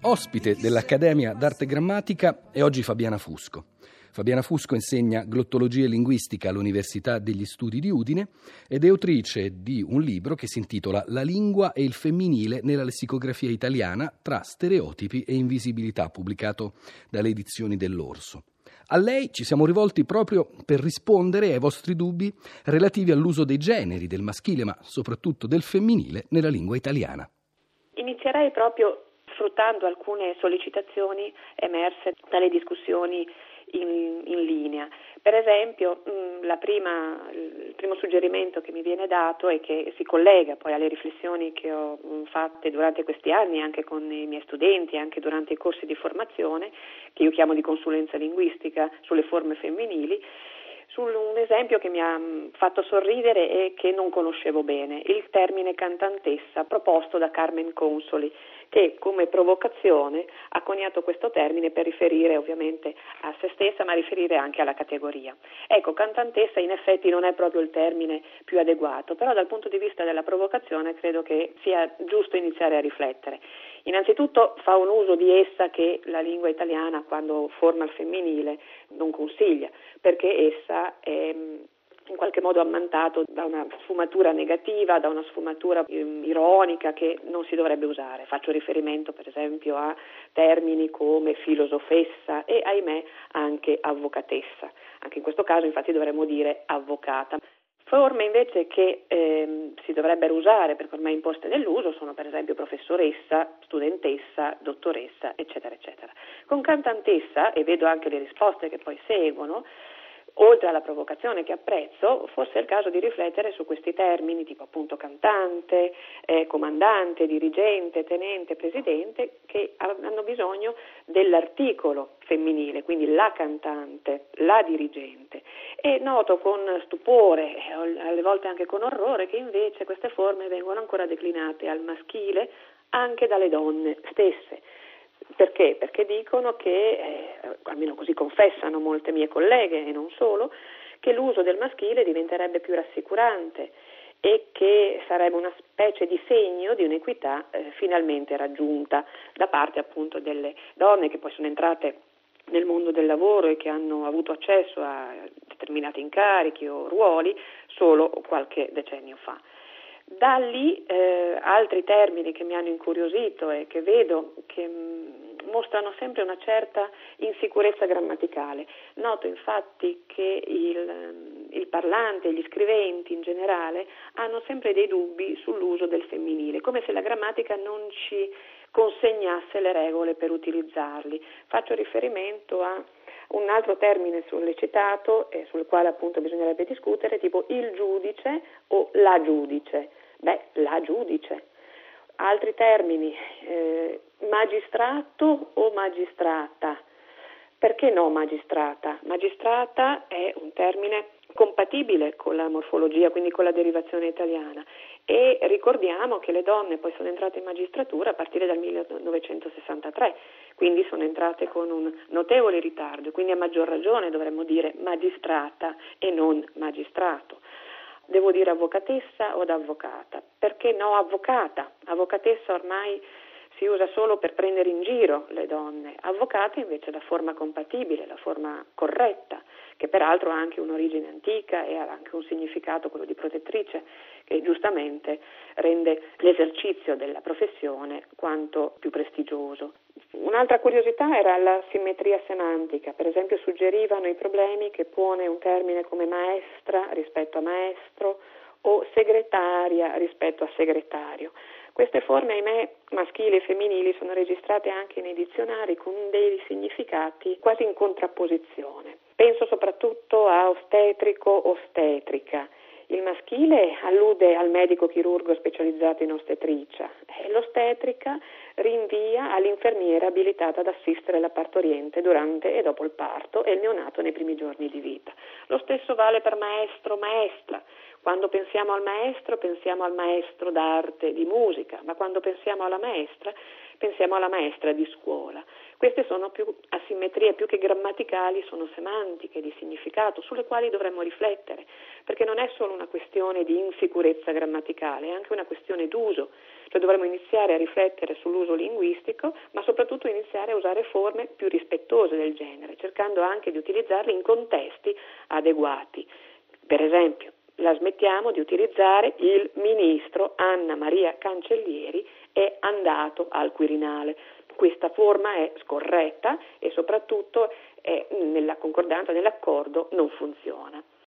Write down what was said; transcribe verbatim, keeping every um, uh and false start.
Ospite dell'Accademia d'Arte Grammatica è oggi Fabiana Fusco. Fabiana Fusco insegna glottologia e linguistica all'Università degli Studi di Udine ed è autrice di un libro che si intitola La lingua e il femminile nella lessicografia italiana tra stereotipi e invisibilità, pubblicato dalle edizioni dell'Orso. A lei ci siamo rivolti proprio per rispondere ai vostri dubbi relativi all'uso dei generi, del maschile ma soprattutto del femminile nella lingua italiana. Inizierei proprio sfruttando alcune sollecitazioni emerse dalle discussioni in, in linea. Per esempio, mh, la prima, il primo suggerimento che mi viene dato e che si collega poi alle riflessioni che ho mh, fatte durante questi anni anche con i miei studenti, anche durante i corsi di formazione, che io chiamo di consulenza linguistica sulle forme femminili, su un esempio che mi ha fatto sorridere e che non conoscevo bene, il termine cantantessa proposto da Carmen Consoli, che come provocazione ha coniato questo termine per riferire ovviamente a se stessa, ma riferire anche alla categoria. Ecco, cantantessa in effetti non è proprio il termine più adeguato, però dal punto di vista della provocazione credo che sia giusto iniziare a riflettere. Innanzitutto fa un uso di essa che la lingua italiana, quando forma il femminile, non consiglia, perché essa è in qualche modo ammantato da una sfumatura negativa, da una sfumatura ironica che non si dovrebbe usare. Faccio riferimento per esempio a termini come filosofessa e, ahimè, anche avvocatessa. Anche in questo caso infatti dovremmo dire avvocata. Forme invece che ehm, si dovrebbero usare perché ormai imposte nell'uso sono per esempio professoressa, studentessa, dottoressa, eccetera, eccetera. Con cantantessa, e vedo anche le risposte che poi seguono, oltre alla provocazione che apprezzo, forse è il caso di riflettere su questi termini tipo appunto cantante, eh, comandante, dirigente, tenente, presidente, che hanno bisogno dell'articolo femminile, quindi la cantante, la dirigente. E noto con stupore, e alle volte anche con orrore, che invece queste forme vengono ancora declinate al maschile anche dalle donne stesse. Perché? Perché dicono che, eh, almeno così confessano molte mie colleghe e non solo, che l'uso del maschile diventerebbe più rassicurante e che sarebbe una specie di segno di un'equità eh, finalmente raggiunta da parte appunto delle donne che poi sono entrate nel mondo del lavoro e che hanno avuto accesso a determinati incarichi o ruoli solo qualche decennio fa. Da lì eh, altri termini che mi hanno incuriosito e che vedo che mh, mostrano sempre una certa insicurezza grammaticale. Noto infatti che il, il parlante, gli scriventi in generale hanno sempre dei dubbi sull'uso del femminile, come se la grammatica non ci consegnasse le regole per utilizzarli. Faccio riferimento a un altro termine sollecitato e sul quale appunto bisognerebbe discutere, tipo il giudice o la giudice. Beh, la giudice. Altri termini, eh, magistrato o magistrata. Perché no magistrata? Magistrata è un termine compatibile con la morfologia, quindi con la derivazione italiana, e ricordiamo che le donne poi sono entrate in magistratura a partire dal millenovecentosessantatré, quindi sono entrate con un notevole ritardo, quindi a maggior ragione dovremmo dire magistrata e non magistrato. Devo dire avvocatessa o avvocata? Perché no avvocata? Avvocatessa ormai si usa solo per prendere in giro le donne, avvocata invece è la forma compatibile, la forma corretta, che peraltro ha anche un'origine antica e ha anche un significato, quello di protettrice, che giustamente rende l'esercizio della professione quanto più prestigioso. Un'altra curiosità era la simmetria semantica, per esempio suggerivano i problemi che pone un termine come maestra rispetto a maestro o segretaria rispetto a segretario. Queste forme, ahimè, maschili e femminili sono registrate anche nei dizionari con dei significati quasi in contrapposizione. Penso soprattutto a ostetrico, ostetrica. Il maschile allude al medico chirurgo specializzato in ostetricia e l'ostetrica rinvia all'infermiera abilitata ad assistere la partoriente durante e dopo il parto e il neonato nei primi giorni di vita. Lo stesso vale per maestro, maestra. Quando pensiamo al maestro pensiamo al maestro d'arte, di musica, ma quando pensiamo alla maestra pensiamo alla maestra di scuola. Queste sono più asimmetrie, più che grammaticali, sono semantiche, di significato, sulle quali dovremmo riflettere, perché non è solo una questione di insicurezza grammaticale, è anche una questione d'uso. Cioè dovremmo iniziare a riflettere sull'uso linguistico, ma soprattutto iniziare a usare forme più rispettose del genere, cercando anche di utilizzarli in contesti adeguati. Per esempio, la smettiamo di utilizzare il ministro Anna Maria Cancellieri è andato al Quirinale. Questa forma è scorretta e soprattutto è nella concordanza, nell'accordo non funziona.